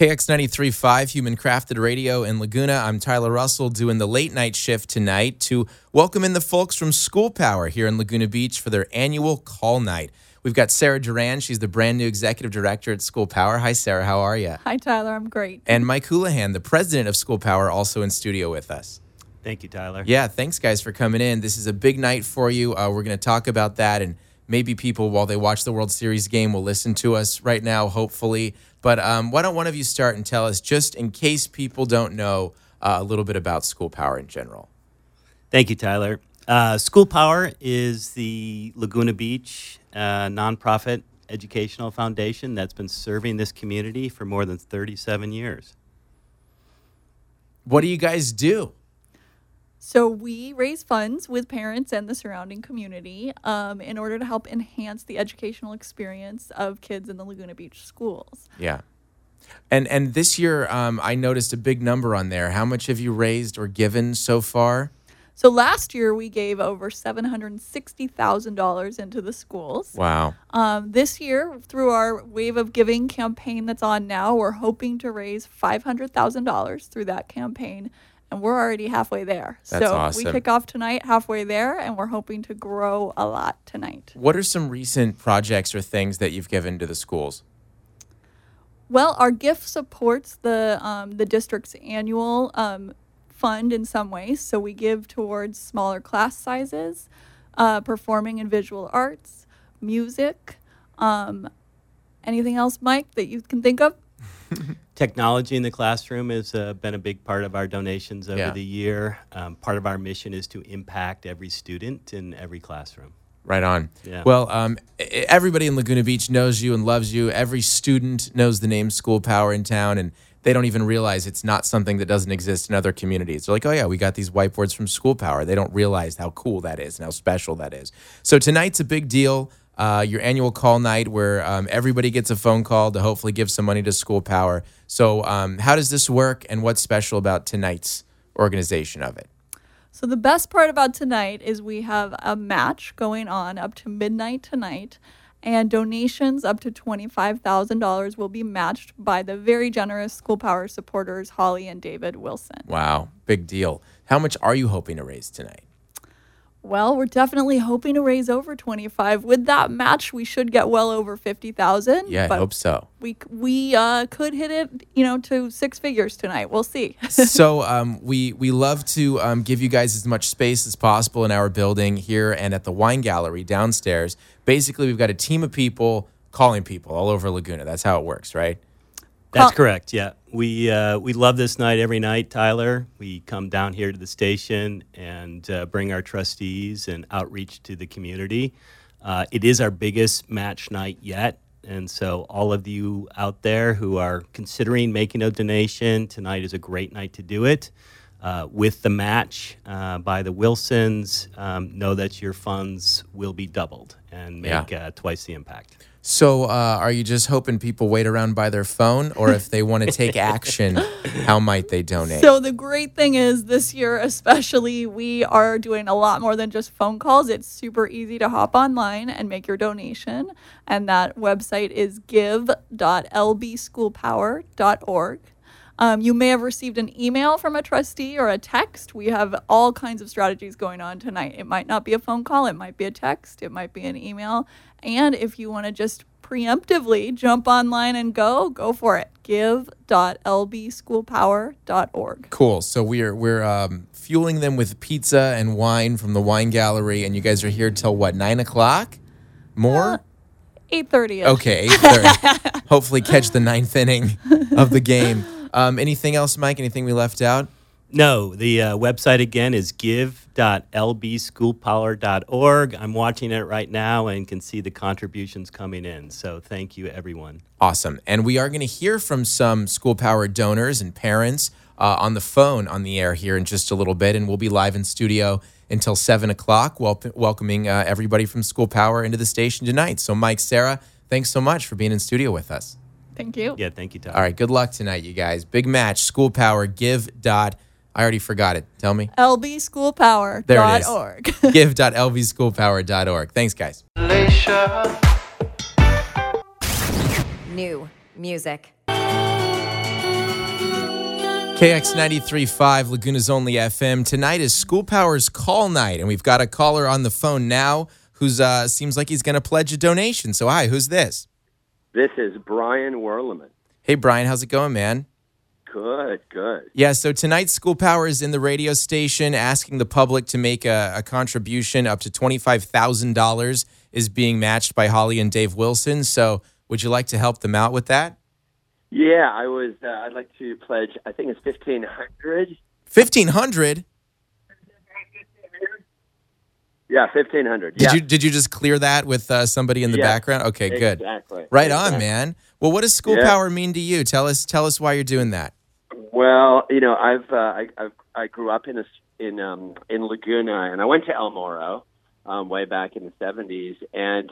KX93.5 Human Crafted Radio in Laguna. I'm Tyler Russell doing the late night shift tonight to welcome in the folks from School Power here in Laguna Beach for their annual call night. We've got Sarah Duran. She's the brand new executive director at School Power. Hi, Sarah. How are you? Hi, Tyler. I'm great. And Mike Houlihan, the president of School Power, also in studio with us. Thank you, Tyler. Yeah, thanks, guys, for coming in. This is a big night for you. We're going to talk about that, and maybe people, while they watch the World Series game, will listen to us right now, hopefully. But why don't one of you start and tell us, just in case people don't know, a little bit about School Power in general. Thank you, Tyler. School Power is the Laguna Beach nonprofit educational foundation that's been serving this community for more than 37 years. What do you guys do? So we raise funds with parents and the surrounding community in order to help enhance the educational experience of kids in the Laguna Beach schools. Yeah. And this year, I noticed a big number on there. How much have you raised or given so far? So last year, we gave over $760,000 into the schools. Wow. This year, through our Wave of Giving campaign that's on now, we're hoping to raise $500,000 through that campaign. And we're already halfway there. That's so awesome. We kick off tonight halfway there, and we're hoping to grow a lot tonight. What are some recent projects or things that you've given to the schools? Well, our gift supports the district's annual fund in some ways. So we give towards smaller class sizes, performing and visual arts, music. Anything else, Mike, that you can think of? Technology in the classroom has been a big part of our donations over the year. Part of our mission is to impact every student in every classroom. Right on. Yeah. Well, everybody in Laguna Beach knows you and loves you. Every student knows the name School Power in town, and they don't even realize it's not something that doesn't exist in other communities. They're like, oh, yeah, we got these whiteboards from School Power. They don't realize how cool that is and how special that is. So tonight's a big deal. Your annual call night where everybody gets a phone call to hopefully give some money to School Power. So how does this work, and what's special about tonight's organization of it? So the best part about tonight is we have a match going on up to midnight tonight, and donations up to $25,000 will be matched by the very generous School Power supporters, Holly and David Wilson. Wow, big deal. How much are you hoping to raise tonight? Well, we're definitely hoping to raise over 25. With that match, we should get well over 50,000. Yeah, I hope so. We could hit it, to six figures tonight. We'll see. So we love to give you guys as much space as possible in our building here and at the wine gallery downstairs. Basically, we've got a team of people calling people all over Laguna. That's how it works, right? That's correct, yeah. We love this night every night, Tyler. We come down here to the station and bring our trustees and outreach to the community. It is our biggest match night yet, and so all of you out there who are considering making a donation, tonight is a great night to do it. With the match by the Wilsons, know that your funds will be doubled and make twice the impact. So are you just hoping people wait around by their phone, or if they want to take action, how might they donate? So the great thing is this year especially, we are doing a lot more than just phone calls. It's super easy to hop online and make your donation. And that website is give.lbschoolpower.org. You may have received an email from a trustee or a text. We have all kinds of strategies going on tonight. It might not be a phone call. It might be a text. It might be an email. And if you want to just preemptively jump online and go for it. give.lbschoolpower.org. Cool. So we're fueling them with pizza and wine from the wine gallery, and you guys are here till what, 9 o'clock? More? 8:30. Okay, 8:30. Hopefully catch the ninth inning of the game. Anything else, Mike? Anything we left out? No, the website again is give.lbschoolpower.org. I'm watching it right now and can see the contributions coming in. So thank you, everyone. Awesome. And we are going to hear from some School Power donors and parents on the phone on the air here in just a little bit. And we'll be live in studio until 7 o'clock, welcoming everybody from School Power into the station tonight. So Mike, Sarah, thanks so much for being in studio with us. Thank you. Yeah, thank you, Tom. All right, good luck tonight, you guys. Big match, School Power, I already forgot it. Tell me. lbschoolpower.org. There it is. give.lbschoolpower.org. Thanks, guys. New music. KX 93.5, Laguna's only FM. Tonight is School Power's call night, and we've got a caller on the phone now who's seems like he's going to pledge a donation. So, hi, who's this? This is Brian Werleman. Hey, Brian, how's it going, man? Good. Yeah, so tonight School Power is in the radio station asking the public to make a contribution up to $25,000 is being matched by Holly and Dave Wilson. So would you like to help them out with that? Yeah, I'd like to pledge, I think it's $1,500. $1,500? Yeah, $1,500. Did you just clear that with somebody in the background? Okay, good. Exactly. Right on, man. Well, what does School Power mean to you? Tell us why you're doing that. Well, I grew up in Laguna, and I went to El Moro way back in the 70s, and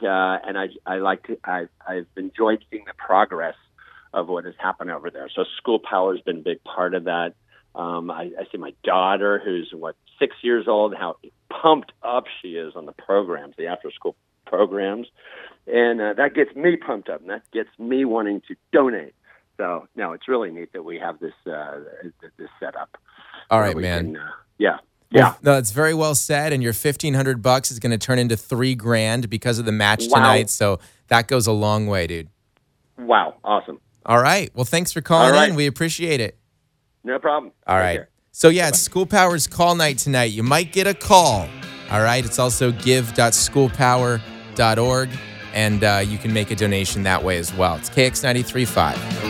I've enjoyed seeing the progress of what has happened over there. So School Power has been a big part of that. I see my daughter, who's 6 years old, how pumped up she is on the programs, the after-school programs, and that gets me pumped up, and that gets me wanting to donate. So, no, it's really neat that we have this this setup. All right, man. Yeah. No, it's very well said, and your $1,500 is going to turn into $3,000 because of the match tonight. So that goes a long way, dude. Wow, awesome. All right. Well, thanks for calling in. We appreciate it. No problem. All right. Care. So, yeah, it's School Power's call night tonight. You might get a call. All right. It's also give.schoolpower.org, and you can make a donation that way as well. It's KX 93.5.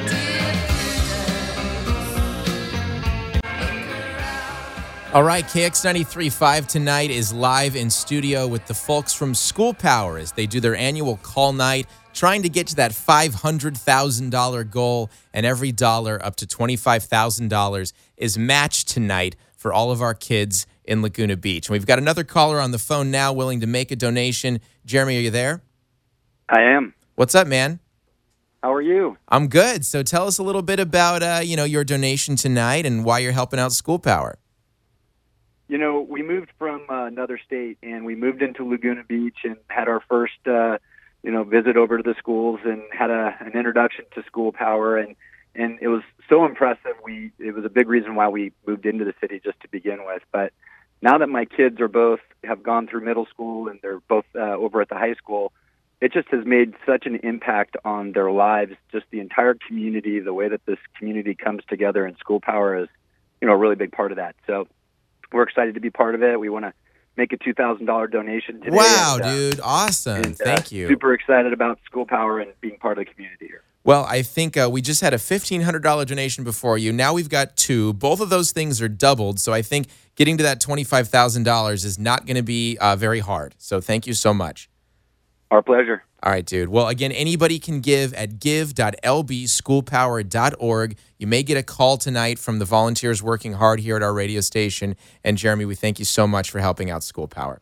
All right, KX 93.5 tonight is live in studio with the folks from School Power as they do their annual call night, trying to get to that $500,000 goal, and every dollar up to $25,000 is matched tonight for all of our kids in Laguna Beach. And we've got another caller on the phone now willing to make a donation. Jeremy, are you there? I am. What's up, man? How are you? I'm good. So tell us a little bit about your donation tonight and why you're helping out School Power. We moved from another state, and we moved into Laguna Beach and had our first, visit over to the schools and had an introduction to School Power, and it was so impressive. It was a big reason why we moved into the city just to begin with. But now that my kids have gone through middle school and they're both over at the high school, it just has made such an impact on their lives. Just the entire community, the way that this community comes together, and School Power is, a really big part of that. So we're excited to be part of it. We want to make a $2,000 donation today. Wow, dude. Awesome. Thank you. Super excited about School Power and being part of the community here. Well, I think we just had a $1,500 donation before you. Now we've got two. Both of those things are doubled. So I think getting to that $25,000 is not going to be very hard. So thank you so much. Our pleasure. All right, dude. Well, again, anybody can give at give.lbschoolpower.org. You may get a call tonight from the volunteers working hard here at our radio station. And Jeremy, we thank you so much for helping out School Power.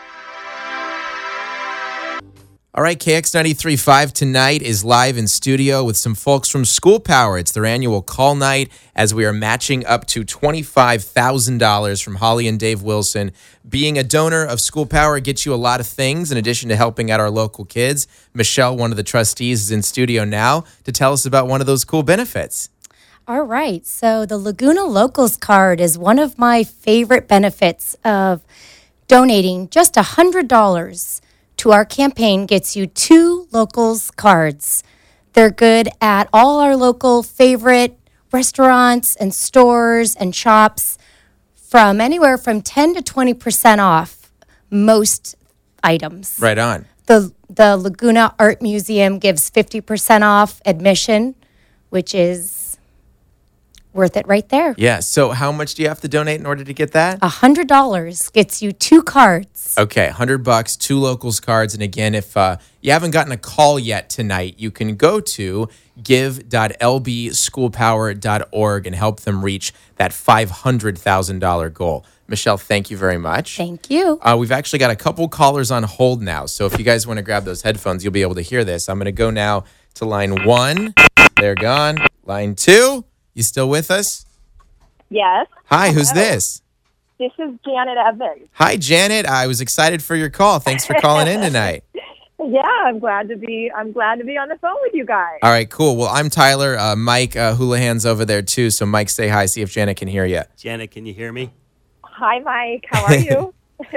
All right, KX 93.5 tonight is live in studio with some folks from School Power. It's their annual call night as we are matching up to $25,000 from Holly and Dave Wilson. Being a donor of School Power gets you a lot of things in addition to helping out our local kids. Michelle, one of the trustees, is in studio now to tell us about one of those cool benefits. All right, so the Laguna Locals card is one of my favorite benefits of donating. Just $100 to our campaign gets you 2 Locals cards. They're good at all our local favorite restaurants and stores and shops, from anywhere from 10 to 20% off most items. Right on. The Laguna Art Museum gives 50% off admission, which is worth it right there. Yeah, so how much do you have to donate in order to get that? $100 gets you 2 cards. Okay, $100, 2 Locals cards. And again, if you haven't gotten a call yet tonight, you can go to give.lbschoolpower.org and help them reach that $500,000 goal. Michelle, thank you very much. Thank you. We've actually got a couple callers on hold now. So if you guys want to grab those headphones, you'll be able to hear this. I'm going to go now to line 1. They're gone. Line 2. You still with us? Yes. Hi, who's this? This is Janet Evans. Hi, Janet. I was excited for your call. Thanks for calling in tonight. Yeah, I'm glad to be on the phone with you guys. All right, cool. Well, I'm Tyler. Mike Houlihan's over there too. So Mike, say hi. See if Janet can hear you. Janet, can you hear me? Hi, Mike. How are you?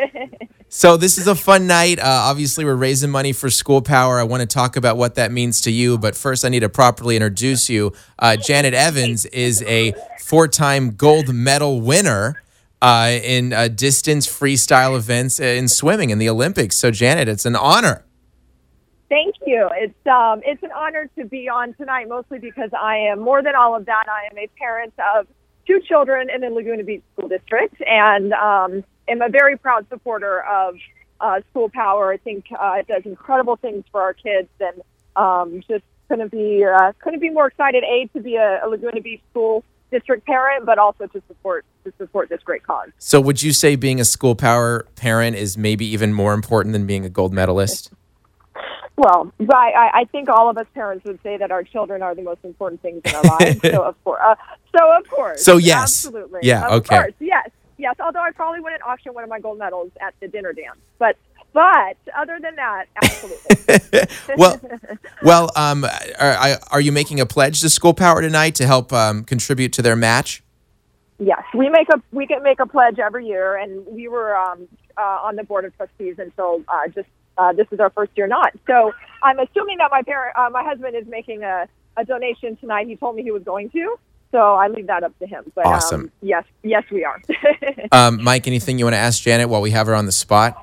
So this is a fun night. Obviously, we're raising money for School Power. I want to talk about what that means to you. But first, I need to properly introduce you. Janet Evans is a 4-time gold medal winner in distance freestyle events in swimming in the Olympics. So, Janet, it's an honor. Thank you. It's an honor to be on tonight, mostly because I am, more than all of that, I am a parent of 2 children in the Laguna Beach School District, and am a very proud supporter of School Power. I think it does incredible things for our kids, and just couldn't be more excited, to be a Laguna Beach School District parent, but also to support this great cause. So would you say being a School Power parent is maybe even more important than being a gold medalist? Well, I think all of us parents would say that our children are the most important things in our lives. So of course. So yes. Absolutely. Yeah. Of Okay. course. Yes. Although I probably wouldn't auction one of my gold medals at the dinner dance, but other than that, absolutely. well. Are you making a pledge to School Power tonight to help contribute to their match? Yes, we can make a pledge every year, and we were on the board of trustees until this is our first year not. So I'm assuming that my husband is making a donation tonight. He told me he was going to, so I leave that up to him. But awesome. Yes, we are. Mike, anything you want to ask Janet while we have her on the spot?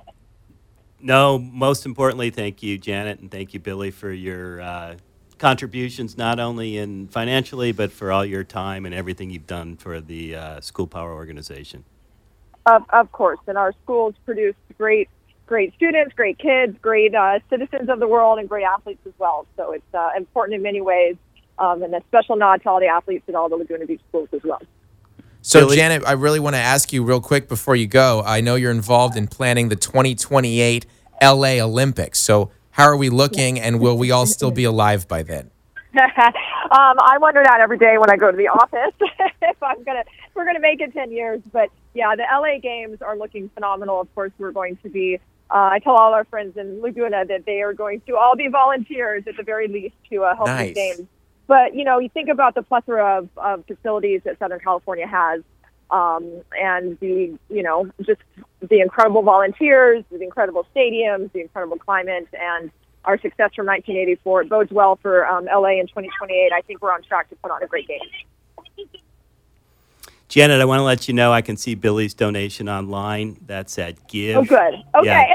No, most importantly, thank you, Janet, and thank you, Billy, for your contributions, not only in financially, but for all your time and everything you've done for the School Power organization. Of course, and our schools produce great students, great kids, great citizens of the world, and great athletes as well. So it's important in many ways, and a special nod to all the athletes at all the Laguna Beach schools as well. So, Billy? Janet, I really want to ask you real quick before you go. I know you're involved in planning the 2028 LA Olympics. So how are we looking, and will we all still be alive by then? I wonder that every day when I go to the office if we're gonna make it 10 years. But yeah, the LA games are looking phenomenal. Of course, we're going to be. I tell all our friends in Laguna that they are going to all be volunteers at the very least to help Nice. these games. But you think about the plethora of facilities that Southern California has, and just the incredible volunteers, the incredible stadiums, the incredible climate, and our success from 1984. It bodes well for LA in 2028. I think we're on track to put on a great game. Janet, I want to let you know I can see Billy's donation online. That's at give. Oh, good. Okay. Yeah,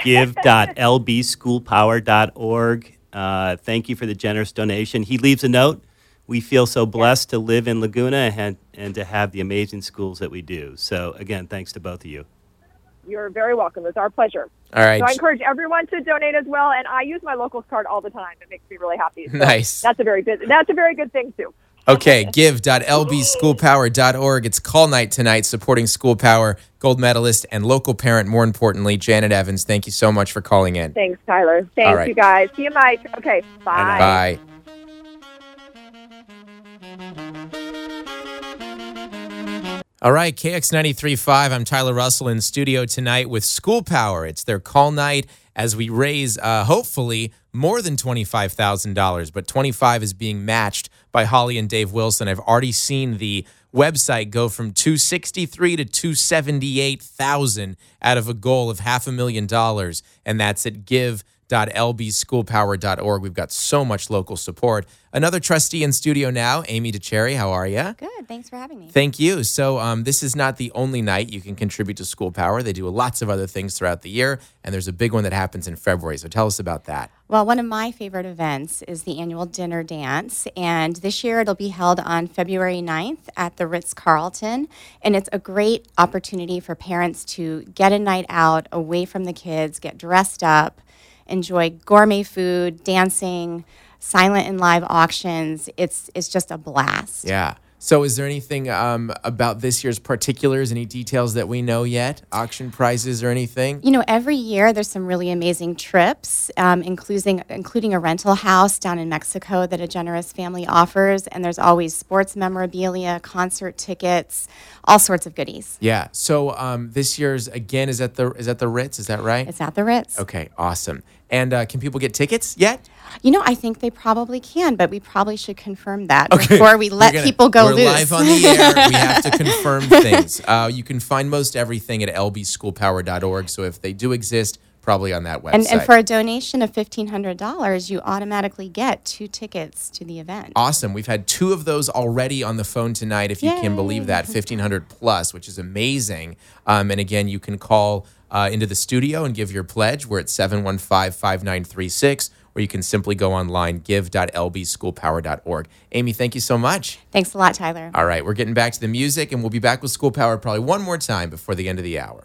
give.lbschoolpower.org. Thank you for the generous donation. He leaves a note. We feel so blessed to live in Laguna and to have the amazing schools that we do. So, again, thanks to both of you. You're very welcome. It's our pleasure. All right. So I encourage everyone to donate as well, and I use my locals card all the time. It makes me really happy. So Nice. That's a very good thing too. Okay, give.lbschoolpower.org. It's call night tonight, supporting School Power, gold medalist, and local parent, more importantly, Janet Evans. Thank you so much for calling in. Thanks, Tyler. All Thanks, right. you guys. See you, Mike. Okay, bye. Bye. All right, KX93.5. I'm Tyler Russell in studio tonight with School Power. It's their call night as we raise, hopefully, more than $25,000. But 25 is being matched by Holly and Dave Wilson. I've already seen the website go from $263,000 to $278,000 out of a goal of $500,000, and that's at give.lbschoolpower.org. We've got so much local support. Another trustee in studio now, Amy DeCherry. How are you? Good. Thanks for having me. Thank you. So this is not the only night you can contribute to School Power. They do lots of other things throughout the year, and there's a big one that happens in February. So tell us about that. Well, one of my favorite events is the annual dinner dance, and this year it'll be held on February 9th at the Ritz-Carlton, and it's a great opportunity for parents to get a night out away from the kids, get dressed up, enjoy gourmet food, dancing, silent and live auctions. It's just a blast. Yeah. So is there anything about this year's particulars, any details that we know yet? Auction prizes or anything? You know, every year there's some really amazing trips, including a rental house down in Mexico that a generous family offers, and there's always sports memorabilia, concert tickets, all sorts of goodies. Yeah. So this year's again is at the Ritz. Is that right? It's at the Ritz. Okay. Awesome. And can people get tickets yet? You know, I think they probably can, but we probably should confirm that before we let people go we're loose. We're live on the air. We have to confirm things. You can find most everything at lbschoolpower.org. So if they do exist, probably on that website. And for a donation of $1,500, you automatically get 2 tickets to the event. Awesome. We've had 2 of those already on the phone tonight, if you can believe that, 1,500 plus, which is amazing. And again, you can call into the studio and give your pledge. We're at 715-5936, or you can simply go online, give.lbschoolpower.org. Amy, thank you so much. Thanks a lot, Tyler. All right, we're getting back to the music, and we'll be back with School Power probably one more time before the end of the hour.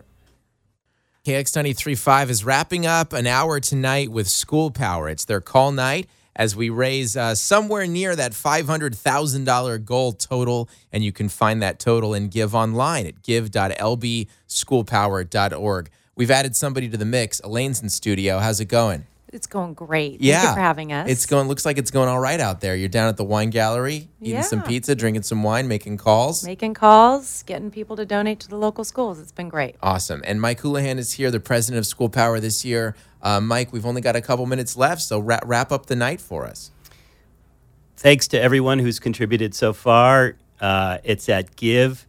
KX93.5 is wrapping up an hour tonight with School Power. It's their call night as we raise somewhere near that $500,000 goal total, and you can find that total and give online at give.lbschoolpower.org. We've added somebody to the mix. Elaine's in studio. How's it going? It's going great. Yeah. Thank you for having us. Looks like it's going all right out there. You're down at the wine gallery, eating some pizza, drinking some wine, making calls. Making calls, getting people to donate to the local schools. It's been great. Awesome. And Mike Houlihan is here, the president of School Power this year. Mike, we've only got a couple minutes left, so wrap up the night for us. Thanks to everyone who's contributed so far. It's at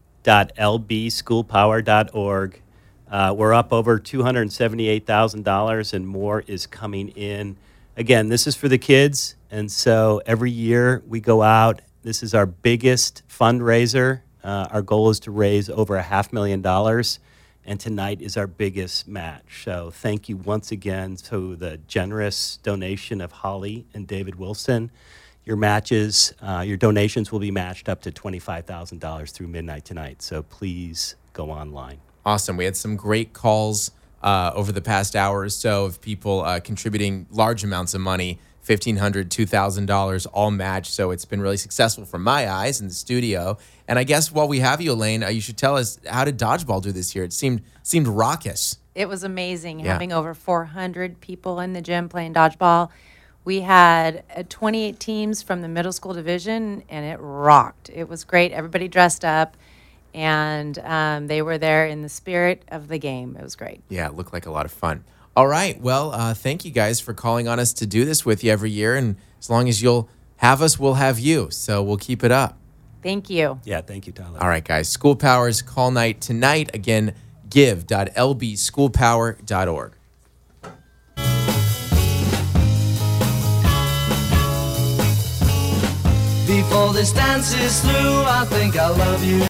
give.lbschoolpower.org. We're up over $278,000 and more is coming in. Again, this is for the kids, and so every year we go out. This is our biggest fundraiser. Our goal is to raise over $500,000, and tonight is our biggest match. So thank you once again to the generous donation of Holly and David Wilson. Your donations will be matched up to $25,000 through midnight tonight, so please go online. Awesome. We had some great calls over the past hour or so of people contributing large amounts of money, $1,500, $2,000, all matched. So it's been really successful from my eyes in the studio. And I guess while we have you, Elaine, you should tell us, how did dodgeball do this year? It seemed raucous. It was amazing having over 400 people in the gym playing dodgeball. We had 28 teams from the middle school division, and it rocked. It was great. Everybody dressed up. And they were there in the spirit of the game. It was great. Yeah, it looked like a lot of fun. All right. Well, thank you guys for calling on us to do this with you every year. And as long as you'll have us, we'll have you. So we'll keep it up. Thank you. Yeah, thank you, Tyler. All right, guys. School Power's call night tonight. Again, give.lbschoolpower.org. Before this dance is through, I think I love you.